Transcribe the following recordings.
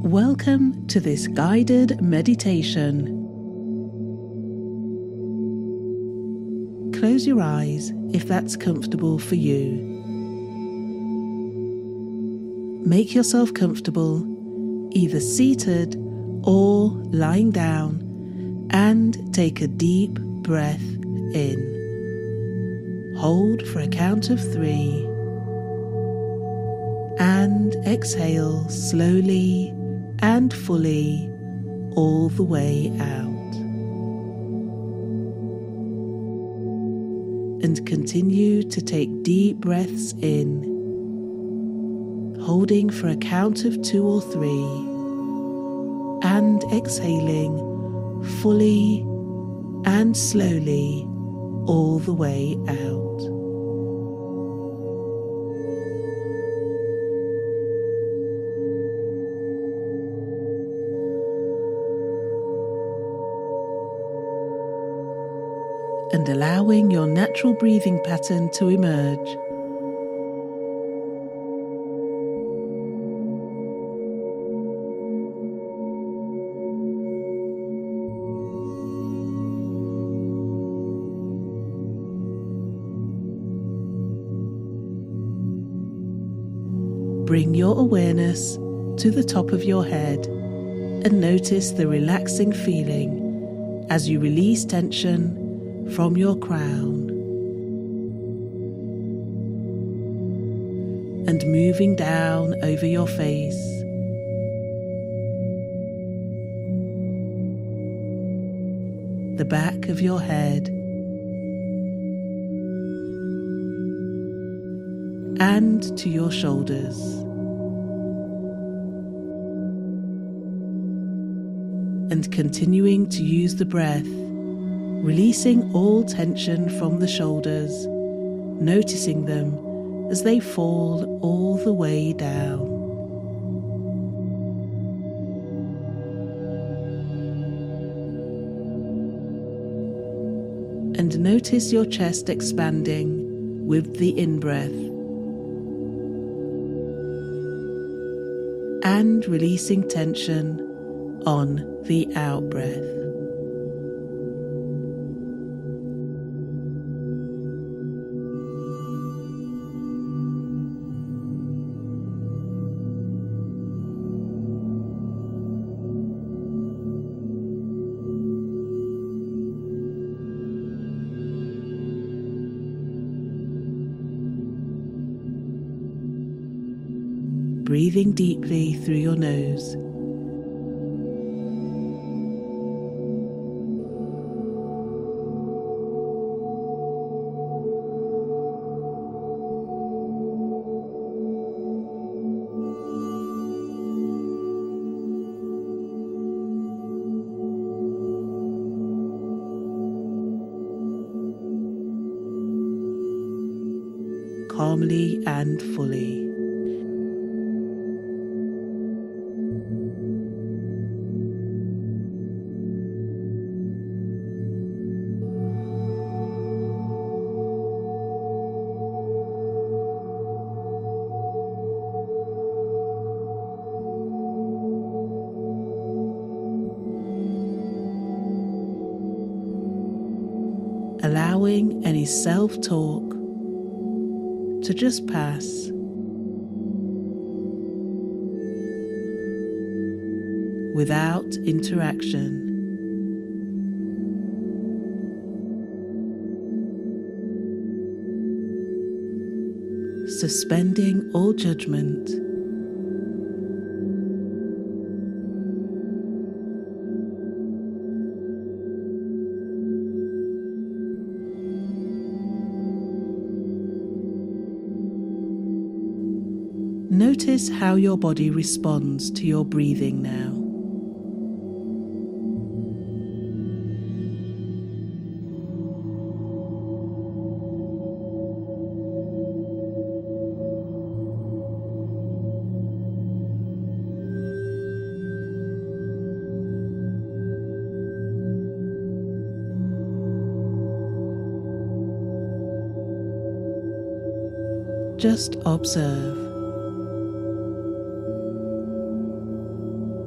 Welcome to this guided meditation. Close your eyes if that's comfortable for you. Make yourself comfortable, either seated or lying down, and take a deep breath in. Hold for a count of 3 and exhale slowly and fully all the way out. And continue to take deep breaths in, holding for a count of 2 or 3 and exhaling fully and slowly all the way out. And allowing your natural breathing pattern to emerge. Bring your awareness to the top of your head and notice the relaxing feeling as you release tension from your crown and moving down over your face, the back of your head, and to your shoulders. And continuing to use the breath, releasing all tension from the shoulders, noticing them as they fall all the way down. And notice your chest expanding with the in-breath and releasing tension on the out-breath. Breathing deeply through your nose. Calmly and fully. Allowing any self-talk to just pass. Without interaction. Suspending all judgment. Notice how your body responds to your breathing now. Just observe.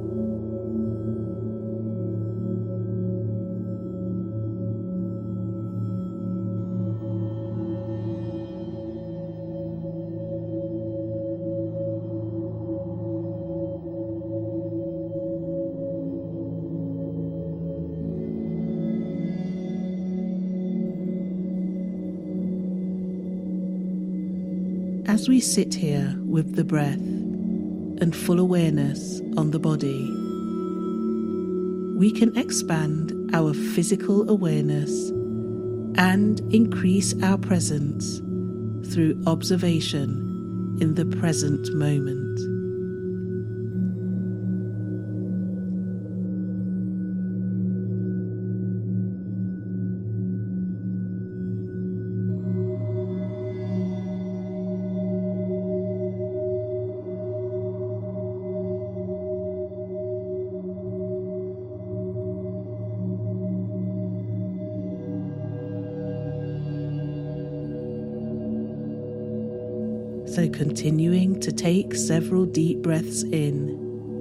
as we sit here with the breath and full awareness on the body, we can expand our physical awareness and increase our presence through observation in the present moment. So continuing to take several deep breaths in,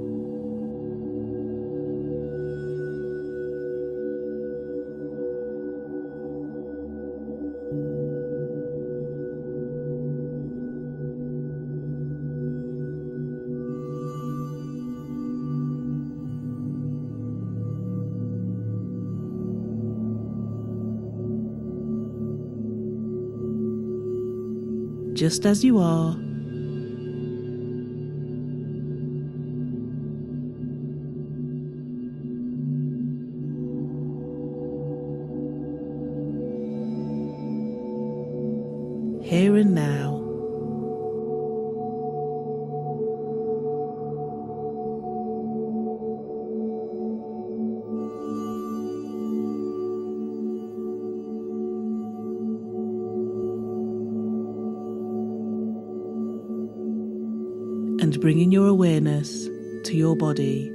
just as you are, here and now. And bringing your awareness to your body.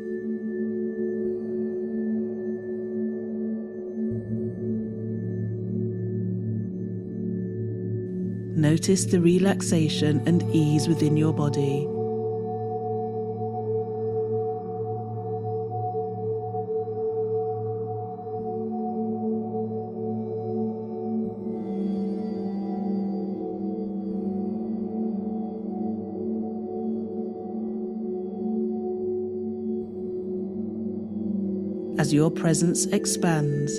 Notice the relaxation and ease within your body. As your presence expands,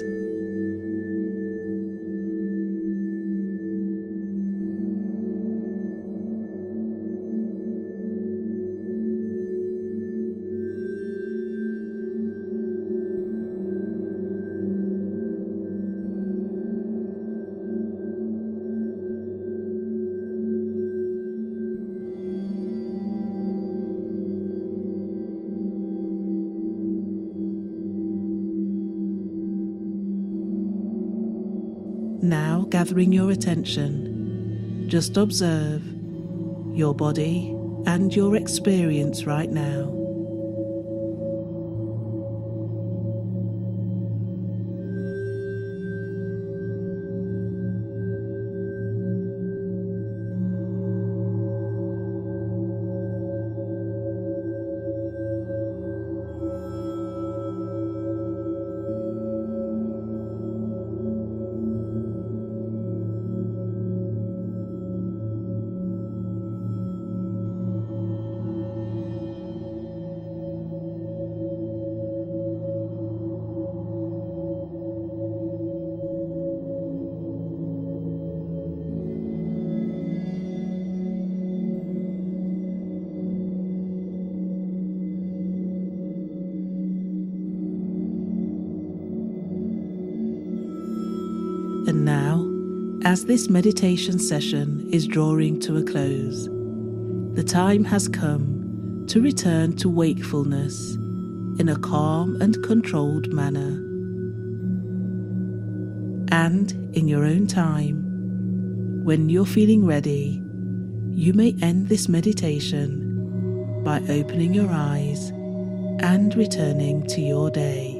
now gathering your attention, just observe your body and your experience right now. And now, as this meditation session is drawing to a close, the time has come to return to wakefulness in a calm and controlled manner. And in your own time, when you're feeling ready, you may end this meditation by opening your eyes and returning to your day.